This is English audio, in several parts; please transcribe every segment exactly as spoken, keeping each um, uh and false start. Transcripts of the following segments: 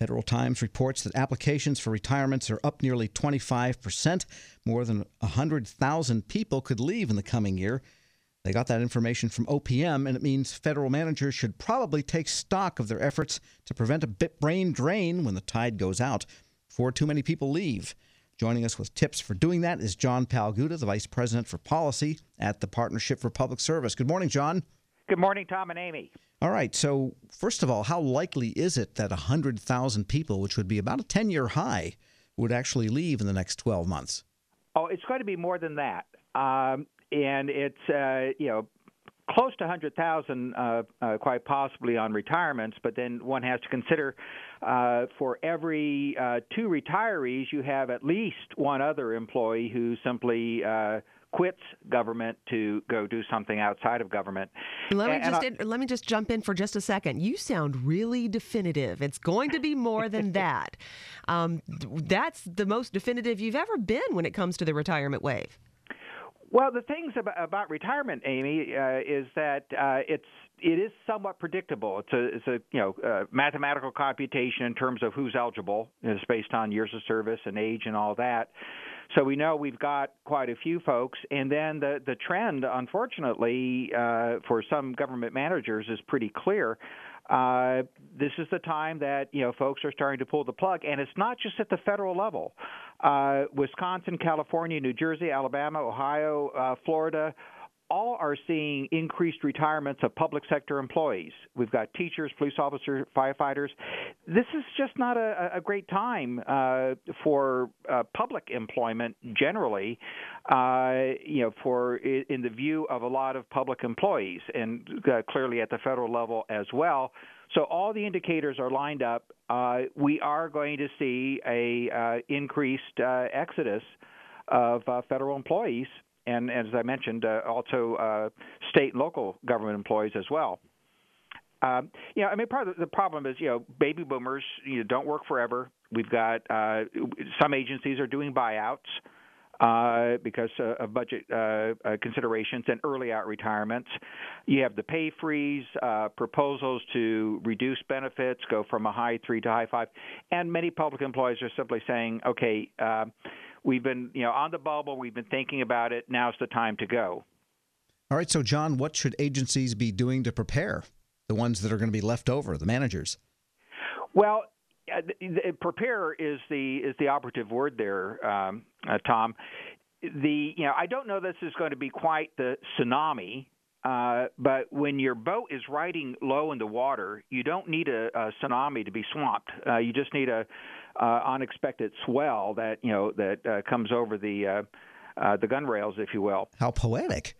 Federal Times reports that applications for retirements are up nearly twenty-five percent. More than one hundred thousand people could leave in the coming year. They got that information from O P M, and it means federal managers should probably take stock of their efforts to prevent a bit brain drain when the tide goes out before too many people leave. Joining us with tips for doing that is John Palguda, the Vice President for Policy at the Partnership for Public Service. Good morning, John. Good morning, Tom and Amy. All right. So first of all, how likely is it that one hundred thousand people, which would be about a ten-year high, would actually leave in the next twelve months? Oh, it's going to be more than that. Um, and it's, uh, you know, close to one hundred thousand, uh, uh, quite possibly on retirements, but then one has to consider uh, for every uh, two retirees, you have at least one other employee who simply uh, quits government to go do something outside of government. Let me and, just and in, let me just jump in for just a second. You sound really definitive. It's going to be more than that. Um, that's the most definitive you've ever been when it comes to the retirement wave. Well, the things about, about retirement, Amy, uh, is that uh, it's it is somewhat predictable. It's a it's a you know uh, mathematical computation in terms of who's eligible. It's based on years of service and age and all that. So we know we've got quite a few folks, and then the the trend, unfortunately, uh, for some government managers is pretty clear. Uh, this is the time that, you know, folks are starting to pull the plug, and it's not just at the federal level. Uh, Wisconsin, California, New Jersey, Alabama, Ohio, uh, Florida, all are seeing increased retirements of public sector employees. We've got teachers, police officers, firefighters. This is just not a, a great time uh, for uh, public employment generally, uh, you know, for in the view of a lot of public employees, and uh, clearly at the federal level as well. So all the indicators are lined up. Uh, we are going to see a uh, increased uh, exodus of uh, federal employees. And as I mentioned, uh, also uh, state and local government employees as well. Um, you know, I mean, part of the problem is, you know, baby boomers, you know, don't work forever. We've got uh, some agencies are doing buyouts uh, because uh, of budget uh, uh, considerations and early out retirements. You have the pay freeze, uh, proposals to reduce benefits, go from a high three to high five, and many public employees are simply saying, okay, uh, we've been, you know, on the bubble. We've been thinking about it. Now's the time to go. All right. So, John, what should agencies be doing to prepare the ones that are going to be left over, the managers? Well, uh, the, the, prepare is the is the operative word there, um, uh, Tom. The you know, I don't know this is going to be quite the tsunami. Uh, but when your boat is riding low in the water, you don't need a, a tsunami to be swamped. Uh, you just need a uh, unexpected swell that you know that uh, comes over the uh, uh, the gun rails, if you will. How poetic!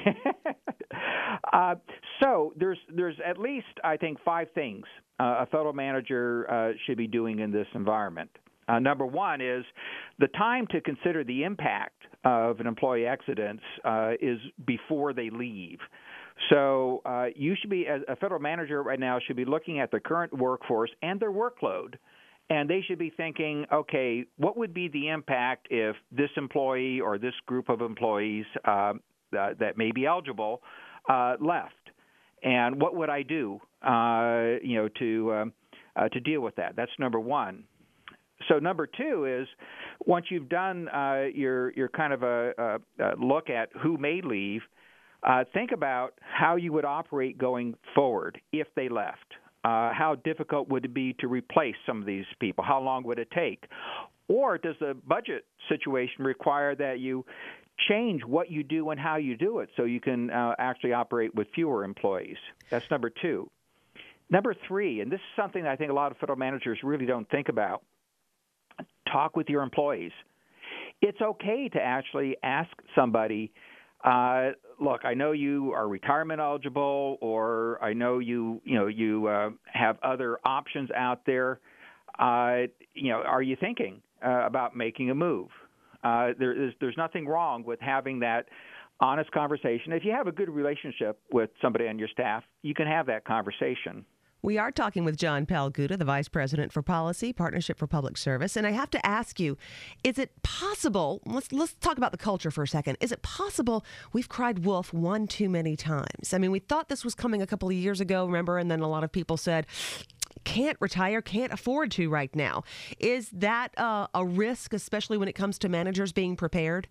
uh, so there's there's at least I think five things uh, a federal manager uh, should be doing in this environment. Uh, number one is the time to consider the impact of an employee exodus uh, is before they leave. So uh, you should be, as a federal manager right now, should be looking at the current workforce and their workload, and they should be thinking, okay, what would be the impact if this employee or this group of employees uh, that, that may be eligible uh, left, and what would I do, uh, you know, to um, uh, to deal with that? That's number one. So number two is once you've done uh, your your kind of a, a, a look at who may leave, uh, think about how you would operate going forward if they left. Uh, how difficult would it be to replace some of these people? How long would it take? Or does the budget situation require that you change what you do and how you do it so you can uh, actually operate with fewer employees? That's number two. Number three, and this is something that I think a lot of federal managers really don't think about, talk with your employees. It's okay to actually ask somebody, uh, look, I know you are retirement eligible, or I know you, you know, you uh, have other options out there. Uh, you know, are you thinking uh, about making a move? Uh, there is, there's nothing wrong with having that honest conversation. If you have a good relationship with somebody on your staff, you can have that conversation. We are talking with John Palguda, the Vice President for Policy, Partnership for Public Service. And I have to ask you, is it possible, let's let's talk about the culture for a second. Is it possible we've cried wolf one too many times? I mean, we thought this was coming a couple of years ago, remember? And then a lot of people said, can't retire, can't afford to right now. Is that uh, a risk, especially when it comes to managers being prepared?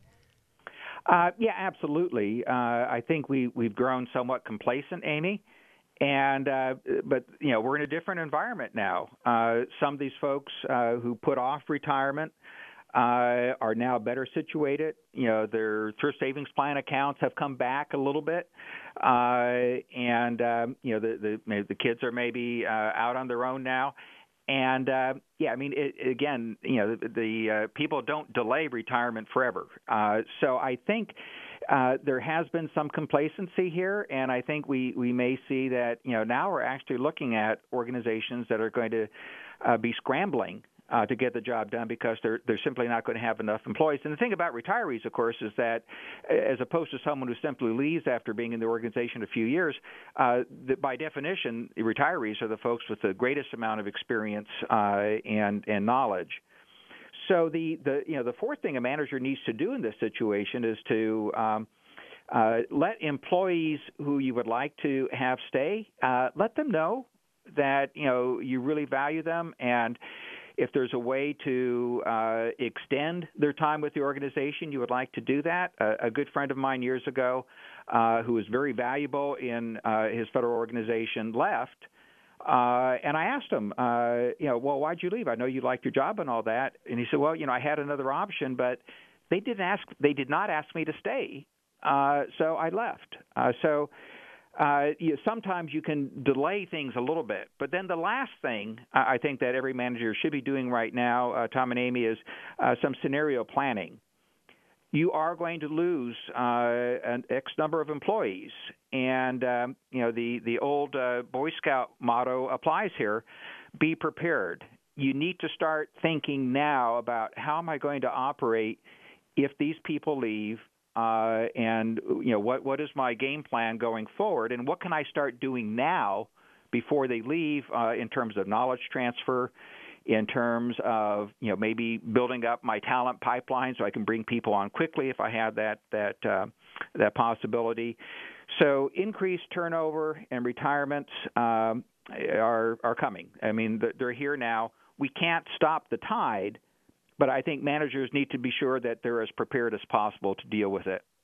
Uh, yeah, absolutely. Uh, I think we we've grown somewhat complacent, Amy, and uh, but you know we're in a different environment now. Uh, some of these folks uh, who put off retirement uh, are now better situated. You know, their thrift savings plan accounts have come back a little bit, uh, and um, you know the the maybe the kids are maybe uh, out on their own now. And uh, yeah, I mean, it, again, you know, the, the uh, people don't delay retirement forever. Uh, so I think uh, there has been some complacency here, and I think we, we may see that, you know, now we're actually looking at organizations that are going to uh, be scrambling Uh, to get the job done because they're they're simply not going to have enough employees. And the thing about retirees, of course, is that as opposed to someone who simply leaves after being in the organization a few years, uh, that by definition, retirees are the folks with the greatest amount of experience uh, and and knowledge. So the, the you know the fourth thing a manager needs to do in this situation is to um, uh, let employees who you would like to have stay, uh, let them know that you know you really value them, and if there's a way to uh, extend their time with the organization, you would like to do that. A, a good friend of mine years ago, uh, who was very valuable in uh, his federal organization, left. Uh, and I asked him, uh, you know, well, why'd you leave? I know you liked your job and all that. And he said, well, you know, I had another option, but they didn't ask. They did not ask me to stay, uh, so I left. Uh, so. Uh, you, sometimes you can delay things a little bit. But then the last thing I think that every manager should be doing right now, uh, Tom and Amy, is uh, some scenario planning. You are going to lose uh, an X number of employees. And, um, you know, the, the old uh, Boy Scout motto applies here, be prepared. You need to start thinking now about how am I going to operate if these people leave. Uh, and you know what what is my game plan going forward, and what can I start doing now before they leave uh, in terms of knowledge transfer, in terms of you know maybe building up my talent pipeline so I can bring people on quickly if I have that that uh, that possibility. So increased turnover and retirements um, are are coming. I mean they're here now. We can't stop the tide. But I think managers need to be sure that they're as prepared as possible to deal with it.